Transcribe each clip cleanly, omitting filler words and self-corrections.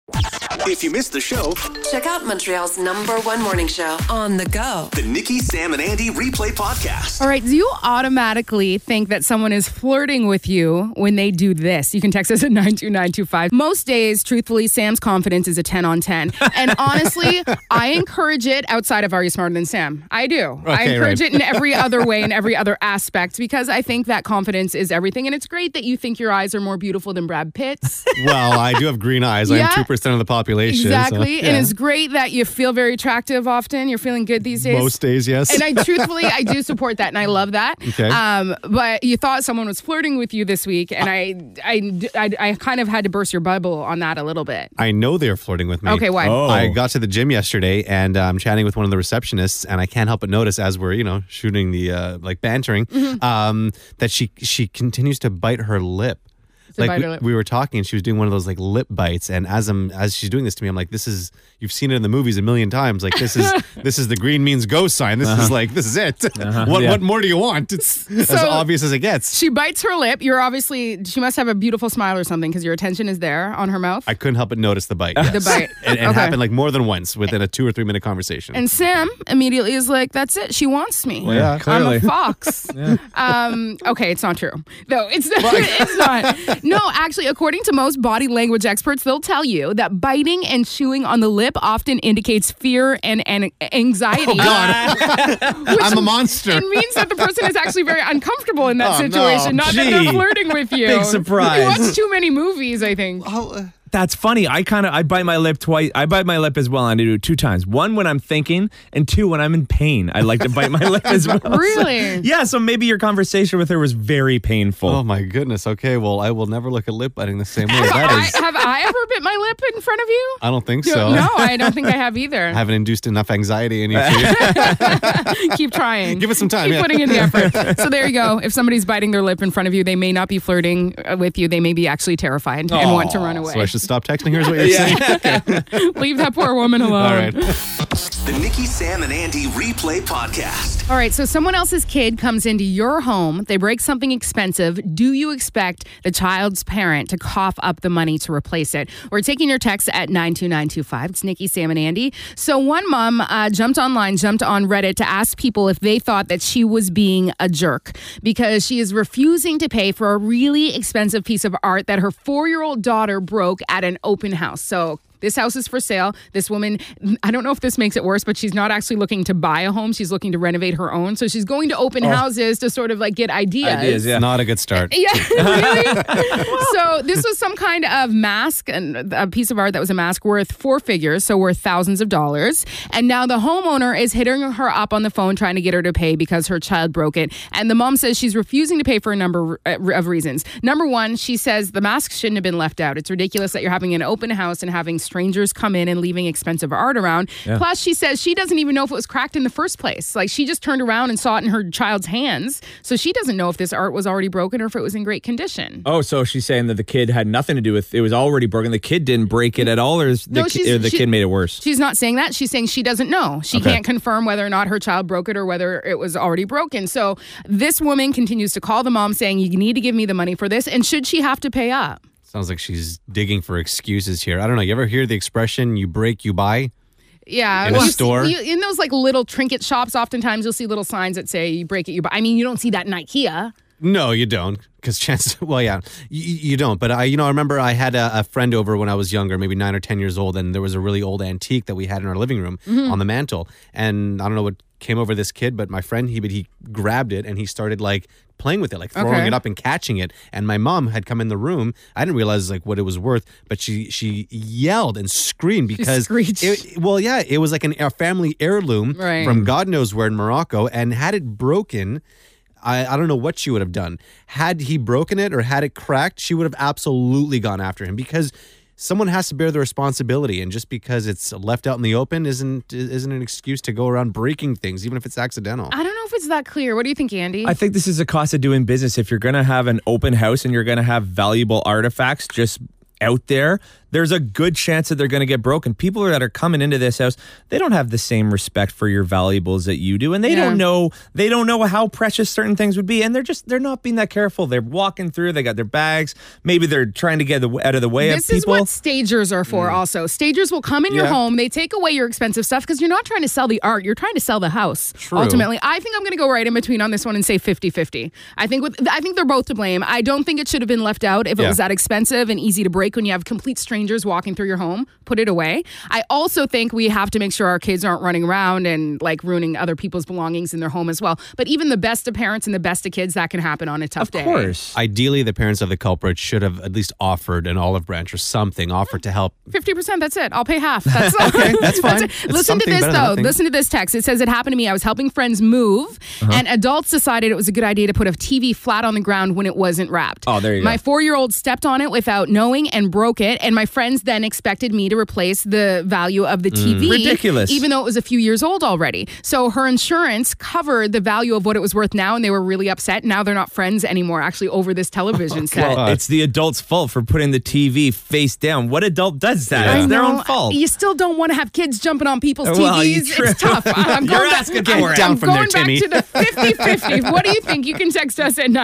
If you missed the show, check out Montreal's #1 morning show on the go. The Nikki, Sam, and Andy Replay Podcast. All right, do you automatically think that someone is flirting with you when they do this? You can text us at 92925. Most days, truthfully, Sam's confidence is a 10 on 10. And honestly, I encourage it outside of Are You Smarter Than Sam? I do. I encourage it in every other way, in every other aspect, because I think that confidence is everything. And it's great that you think your eyes are more beautiful than Brad Pitt's. Well, I do have green eyes. Yeah. I'm 2% of the population. Exactly. So, And it's great that you feel very attractive often. You're feeling good these days. Most days, yes. And I do support that, and I love that. Okay. But you thought someone was flirting with you this week, and I kind of had to burst your bubble on that a little bit. I know they're flirting with me. Okay, why? Oh. I got to the gym yesterday, and I'm chatting with one of the receptionists, and I can't help but notice as we're, shooting the, bantering, that she continues to bite her lip. We were talking and she was doing one of those like lip bites, and as she's doing this to me, I'm like, you've seen it in the movies a million times. Like this is the green means go sign. This is it. What more do you want? It's as obvious as it gets. She bites her lip. She must have a beautiful smile or something because your attention is there on her mouth. I couldn't help but notice the bite. Yes. The bite. It happened like more than once within a 2 or 3 minute conversation. And Sam immediately is like, that's it. She wants me. Well, yeah, clearly. I'm a fox. Okay, it's not true. No, it's not. It's not. No, actually, according to most body language experts, they'll tell you that biting and chewing on the lip often indicates fear and anxiety. Oh, God. I'm a monster. It means that the person is actually very uncomfortable in that situation, not that they're flirting with you. Big surprise. You watch too many movies, I think. That's funny. I bite my lip twice. I bite my lip as well. I do it 2 times. 1 when I'm thinking, and 2 when I'm in pain. I like to bite my lip as well. Really? So maybe your conversation with her was very painful. Oh my goodness. Okay, well, I will never look at lip biting the same way. Have I ever bit my lip in front of you? I don't think so. No, I don't think I have either. I haven't induced enough anxiety in you. Keep trying. Give it some time. Keep putting in the effort. So there you go. If somebody's biting their lip in front of you, they may not be flirting with you. They may be actually terrified and want to run away. So I should stop texting her is what you're saying? Okay. Leave that poor woman alone. All right. The Nikki, Sam, and Andy Replay Podcast. All right, so someone else's kid comes into your home. They break something expensive. Do you expect the child's parent to cough up the money to replace it? We're taking your texts at 92925. It's Nikki, Sam, and Andy. So one mom jumped on Reddit to ask people if they thought that she was being a jerk because she is refusing to pay for a really expensive piece of art that her 4-year-old daughter broke at an open house. So this house is for sale. This woman, I don't know if this makes it worse, but she's not actually looking to buy a home. She's looking to renovate her own. So she's going to open houses to sort of like get ideas. Not a good start. Yeah, really? So this was some kind of mask, and a piece of art that was a mask worth 4 figures, so worth thousands of dollars. And now the homeowner is hitting her up on the phone trying to get her to pay because her child broke it. And the mom says she's refusing to pay for a number of reasons. Number 1, she says the mask shouldn't have been left out. It's ridiculous that you're having an open house and having strangers come in and leaving expensive art around. Yeah. Plus, she says she doesn't even know if it was cracked in the first place. Like, she just turned around and saw it in her child's hands. So she doesn't know if this art was already broken or if it was in great condition. Oh, so she's saying that the kid had nothing to do with it was already broken. The kid didn't break it at all, or the kid made it worse? She's not saying that. She's saying she doesn't know. She can't confirm whether or not her child broke it or whether it was already broken. So this woman continues to call the mom saying, you need to give me the money for this. And should she have to pay up? Sounds like she's digging for excuses here. I don't know. You ever hear the expression, you break, you buy? Yeah. In a store? In those like little trinket shops, oftentimes you'll see little signs that say, you break it, you buy. I mean, you don't see that in IKEA. No, you don't. Because you don't. But I remember I had a friend over when I was younger, maybe 9 or 10 years old, and there was a really old antique that we had in our living room on the mantle. And I don't know what came over this kid, but my friend, he grabbed it and he started like playing with it, like throwing it up and catching it. And my mom had come in the room. I didn't realize like what it was worth, but she yelled and screamed because it was like a family heirloom from God knows where in Morocco. And had it broken, I don't know what she would have done. Had he broken it or had it cracked, she would have absolutely gone after him because someone has to bear the responsibility, and just because it's left out in the open isn't an excuse to go around breaking things, even if it's accidental. I don't know if it's that clear. What do you think, Andy? I think this is a cost of doing business. If you're going to have an open house and you're going to have valuable artifacts just out there, there's a good chance that they're going to get broken. People that are coming into this house, they don't have the same respect for your valuables that you do, and they don't know how precious certain things would be, and they're not being that careful. They're walking through, they got their bags, maybe they're trying to get out of the way of people. This is what stagers are for also. Stagers will come in your home, they take away your expensive stuff because you're not trying to sell the art, you're trying to sell the house. True. Ultimately, I think I'm going to go right in between on this one and say 50-50. I think they're both to blame. I don't think it should have been left out if it was that expensive and easy to break when you have complete strangers walking through your home. Put it away. I also think we have to make sure our kids aren't running around and like ruining other people's belongings in their home as well. But even the best of parents and the best of kids, that can happen on a tough day. Of course. Ideally, the parents of the culprit should have at least offered an olive branch or something, offered to help. 50%, that's it. I'll pay half. That's Okay, that's fine. That's it. Listen to this, though. Listen to this text. It says, it happened to me. I was helping friends move, and adults decided it was a good idea to put a TV flat on the ground when it wasn't wrapped. Oh, there you My go. 4-year-old stepped on it without knowing and broke it, and my friends then expected me to replace the value of the TV. Ridiculous. Even though it was a few years old already. So her insurance covered the value of what it was worth now, and they were really upset. Now they're not friends anymore, actually, over this television set. Well, it's the adult's fault for putting the TV face down. What adult does that? I It's their know. own fault. You still don't want to have kids jumping on people's TVs. Well, you It's tough. I'm You're going asking back, for it. Down I'm from there, going back Timmy. to the 50-50. What do you think? You can text us at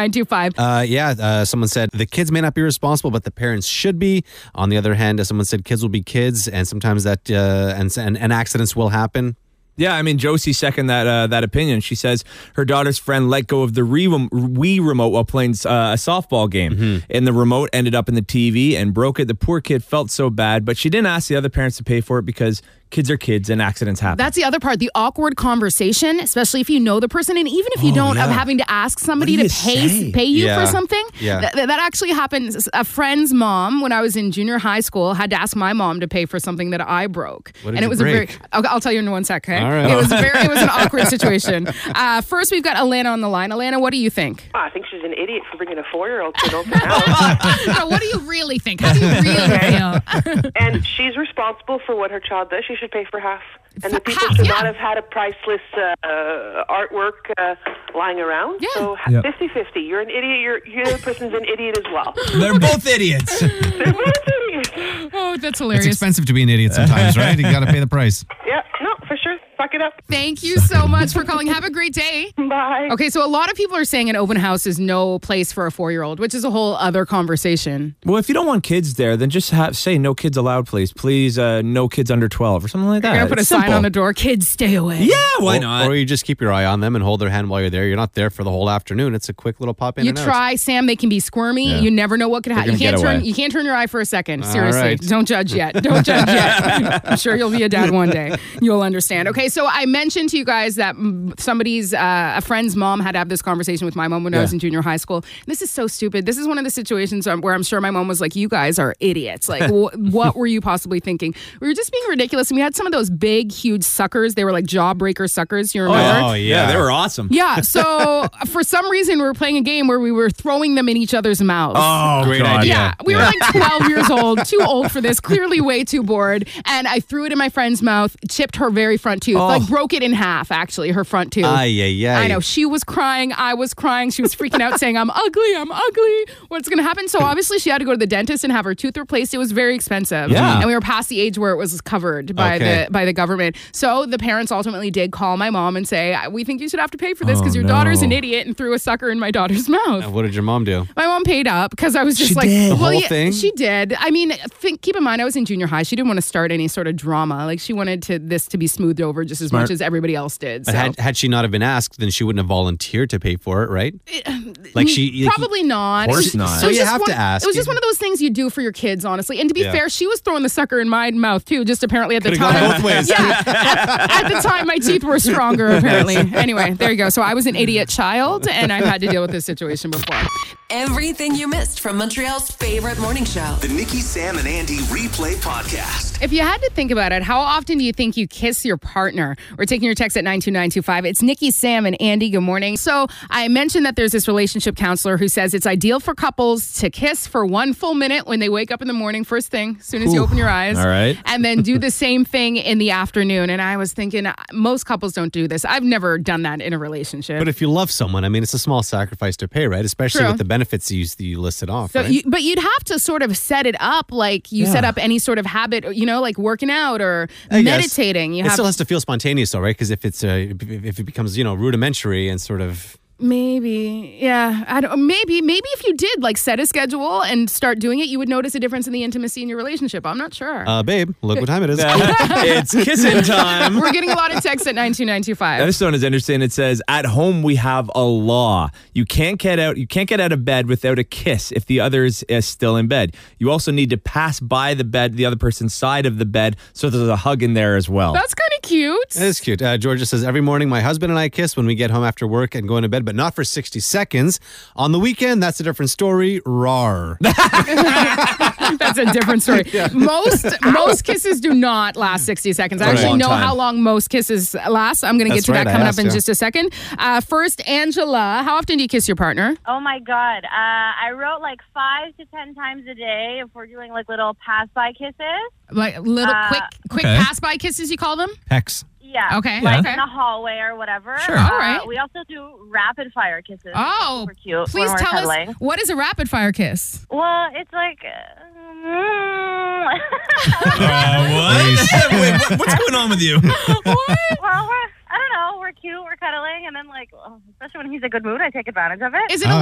92925. Someone said the kids may not be responsible, but the parents should be. On the other hand, someone said kids will be kids, and sometimes that and accidents will happen. Yeah, I mean, Josie seconded that opinion. She says her daughter's friend let go of the Wii remote while playing a softball game, and the remote ended up in the TV and broke it. The poor kid felt so bad, but she didn't ask the other parents to pay for it because kids are kids and accidents happen. That's the other part, the awkward conversation, especially if you know the person, and even if you don't, of having to ask somebody What do to you say? pay you Yeah. for something. Yeah. That actually happens. A friend's mom, when I was in junior high school, had to ask my mom to pay for something that I broke. What did and it you was break? I'll tell you in 1 sec, okay? All right. It was an awkward situation. First, we've got Alana on the line. Alana, what do you think? I think she's an idiot for bringing a 4-year-old to an open house. No, what do you really think? How do you really feel? And she's responsible for what her child does. She should pay for half. And the people Half, should yeah. not have had a priceless artwork lying around. Yeah. So Yep. 50-50. You're an idiot. Your other person's an idiot as well. They're both idiots. They're both idiots. Oh, that's It's hilarious. expensive to be an idiot sometimes, right? You got to pay the price. Yeah, no, for sure. Fuck it up. Thank you so much for calling. Have a great day. Bye. Okay, so a lot of people are saying an open house is no place for a 4-year-old, which is a whole other conversation. Well, if you don't want kids there, then just say no kids allowed, please. Please, no kids under 12 or something like that. You're going to put a It's sign simple. on the door, kids stay away. Yeah, why Or- not? Or you just keep your eye on them and hold their hand while you're there. You're not there for the whole afternoon. It's a quick little pop in You and out. try, Sam, they can be squirmy. Yeah. You never know what could happen. They're gonna get away. You can't turn your eye for a second. Seriously. right. Don't judge yet. Don't judge yet. I'm sure you'll be a dad one day. You'll understand. Okay, so I mentioned to you guys that a friend's mom had to have this conversation with my mom when I was in junior high school. This is so stupid. This is one of the situations where I'm sure my mom was like, you guys are idiots. Like, what were you possibly thinking? We were just being ridiculous. And we had some of those big, huge suckers. They were like jawbreaker suckers. You remember? Oh, yeah. They were awesome. Yeah, so for some reason, we were playing a game where we were throwing them in each other's mouths. Oh, Great God. idea. Yeah, we were like 12 years old, too old for this, clearly way too bored. And I threw it in my friend's mouth, chipped her very front tooth, like broke it in half, actually, her front tooth. I know. She was crying. I was crying. She was freaking out saying, I'm ugly. What's going to happen? So obviously she had to go to the dentist and have her tooth replaced. It was very expensive. Yeah. And we were past the age where it was covered by the government. So the parents ultimately did call my mom and say, we think you should have to pay for this because your daughter's an idiot and threw a sucker in my daughter's mouth. What did your mom do? My mom paid up because I was just She like, did? The well, whole yeah, thing? she did. I mean, keep in mind, I was in junior high. She didn't want to start any sort of drama. Like she wanted this to be smoothed over just as much as everybody else did. So. But had she not have been asked, then she wouldn't have volunteered to pay for it, right? Like she Probably not. Of course It was- not. it was So you just have one- to ask. It was just one of those things you do for your kids, honestly. And to be Yeah. fair, she was throwing the sucker in my mouth too. Just apparently at the Could've time, gone both ways. Yeah, at the time my teeth were stronger. Apparently. Anyway, there you go. So I was an idiot child, and I've had to deal with this situation before. Everything you missed from Montreal's favorite morning show. The Nikki, Sam, and Andy Replay Podcast. If you had to think about it, how often do you think you kiss your partner? partner. We're taking your text at 92925. It's Nikki, Sam, and Andy. Good morning. So I mentioned that there's this relationship counselor who says it's ideal for couples to kiss for 1 full minute when they wake up in the morning, first thing, as soon as you open your eyes. All right. And then do the same thing in the afternoon. And I was thinking, most couples don't do this. I've never done that in a relationship. But if you love someone, I mean, it's a small sacrifice to pay, right? Especially True. with the benefits you listed off, So right? but you'd have to sort of set it up like you set up any sort of habit, like working out or I guess. meditating. It still has to feel spontaneous, though, right? Because if it becomes rudimentary and sort of. Maybe, yeah. I don't. Maybe if you did like set a schedule and start doing it, you would notice a difference in the intimacy in your relationship. I'm not sure. Babe, look what time it is. It's kissing time. We're getting a lot of texts at 92925. This one is interesting. It says, "At home we have a law. You can't get out of bed without a kiss if the other is still in bed. You also need to pass by the other person's side of the bed, so there's a hug in there as well." That's kind of cute. That is cute. Georgia says, every morning my husband and I kiss when we get home after work and go into bed, but not for 60 seconds. On the weekend, that's a different story. Rawr. That's a different story. Most kisses do not last 60 seconds. I actually know how long most kisses last. I'm going to get to that coming up in just a second. First, Angela, how often do you kiss your partner? Oh my God. I wrote like 5 to 10 times a day if we're doing like little pass-by kisses. Like little quick pass-by kisses, you call them? Hex. Yeah. Okay. Like Okay. in a hallway or whatever. Sure. All right. We also do rapid-fire kisses. Oh, Super cute. please when we're tell cuddling. us, what is a rapid-fire kiss? Well, it's like... What? Wait, what's going on with you? Well, I don't know. We're cute. We're cuddling, and then especially when he's in a good mood, I take advantage of it. Is it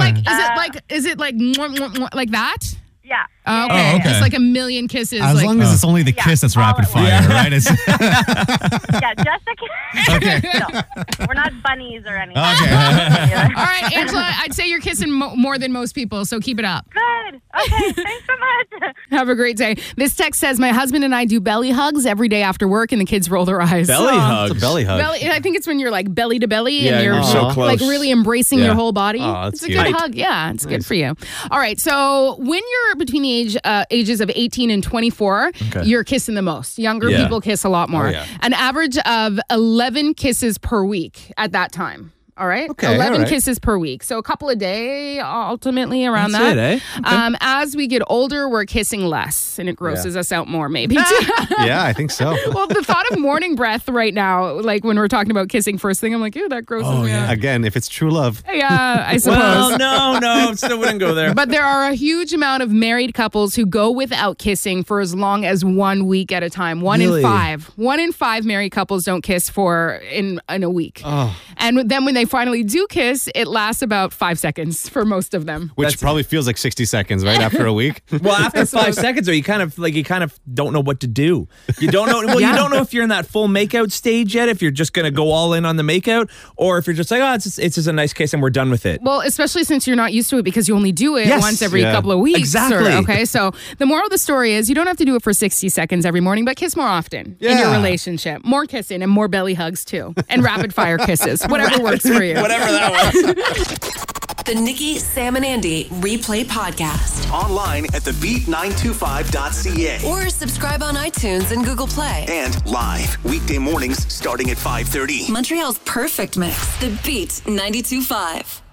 like mwah, mwah, mwah, like that? Yeah. Oh, okay. Oh, okay. It's like a million kisses. As long as it's only the kiss that's all rapid at fire, once. right? It's, Yeah, just a kiss. Okay. No, we're not bunnies or anything. Okay. All right, Angela, I'd say you're kissing more than most people, so keep it up. Good. Okay, thanks so much. Have a great day. This text says, my husband and I do belly hugs every day after work, and the kids roll their eyes. Belly Aw. hugs. It's a belly hug. I think it's when you're like belly to belly Yeah, and you're you're so close. like really embracing Yeah. your whole body. Oh, that's it's a cute. good hug. Yeah, it's good for you. All right, so when you're between the ages of 18 and 24, you're kissing the most. Younger Yeah. people kiss a lot more. Oh, yeah. An average of 11 kisses per week at that time. All right. Okay, 11 all right. kisses per week. So a couple a day, ultimately around That's that. it, eh? As we get older, we're kissing less, and it grosses us out more, maybe. Yeah, I think so. Well, the thought of morning breath right now, like when we're talking about kissing first thing, I'm like, ew, that grosses me out. Again, if it's true love. Yeah, I suppose. Well, no, still wouldn't go there. But there are a huge amount of married couples who go without kissing for as long as 1 week at a time. One in Really? 5. 1 in 5 married couples don't kiss in a week. And then when they finally do kiss, it lasts about 5 seconds for most of them. Which probably feels like 60 seconds, right? After a week. Well, after 5 seconds, or you kind of don't know what to do. You don't know. Well, you don't know if you're in that full makeout stage yet. If you're just going to go all in on the makeout, or if you're just like, oh, it's just a nice kiss and we're done with it. Well, especially since you're not used to it because you only do it Yes. once every Yeah. couple of weeks. Exactly. Okay, so the moral of the story is you don't have to do it for 60 seconds every morning, but kiss more often in your Yeah. relationship. More kissing and more belly hugs too. And rapid fire kisses. Whatever works for you. Whatever that was. The Nikki, Sam, and Andy Replay Podcast. Online at thebeat925.ca. Or subscribe on iTunes and Google Play. And live weekday mornings starting at 5:30. Montreal's perfect mix. The Beat 92.5.